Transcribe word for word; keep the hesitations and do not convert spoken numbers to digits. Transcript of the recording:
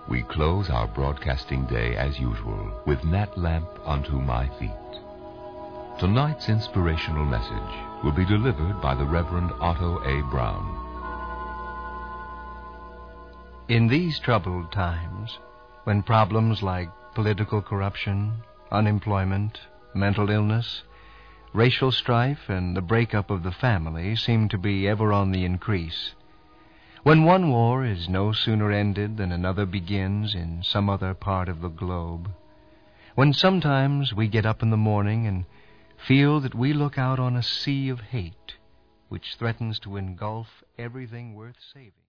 We close our broadcasting day as usual with Nat Lamp Unto My Feet. Tonight's inspirational message will be delivered by the Reverend Otto A. Brown. In these troubled times, when problems like political corruption, unemployment, mental illness, racial strife, and the breakup of the family seem to be ever on the increase, when one war is no sooner ended than another begins in some other part of the globe, when sometimes we get up in the morning and feel that we look out on a sea of hate which threatens to engulf everything worth saving.